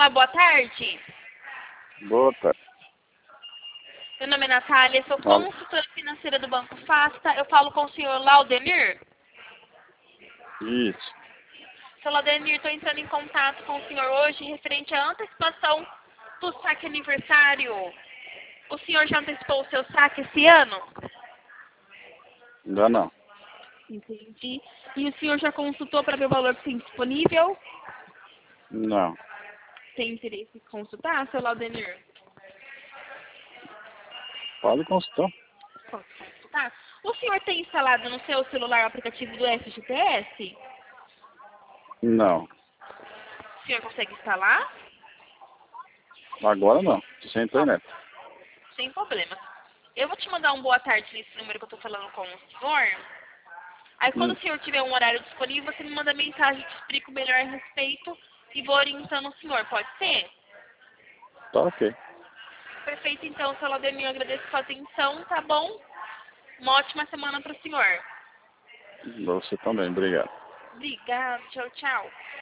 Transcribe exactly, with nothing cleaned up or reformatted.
Olá, boa tarde. Boa tarde. Meu nome é Natália, sou Fala. consultora financeira do Banco Fasta. Eu falo com o senhor Laudenir. Isso. Seu Laudenir, estou entrando em contato com o senhor hoje referente à antecipação do saque aniversário. O senhor já antecipou o seu saque esse ano? Ainda não. Entendi. E o senhor já consultou para ver o valor que tem disponível? Não. Tem interesse em consultar, seu Laudenir? Pode consultar. Posso consultar? O senhor tem instalado no seu celular o aplicativo do F G T S? Não. O senhor consegue instalar? Agora não. Sem internet. Sem problema. Eu vou te mandar um boa tarde nesse número que eu tô falando com o senhor. Aí quando Hum. o senhor tiver um horário disponível, você me manda mensagem, te explico melhor a respeito e vou orientando o senhor. Pode ser? Tá ok. Perfeito, então, seu Laudenir, eu agradeço a sua atenção, tá bom? Uma ótima semana para o senhor. Você também. Obrigado. Obrigada, tchau, tchau.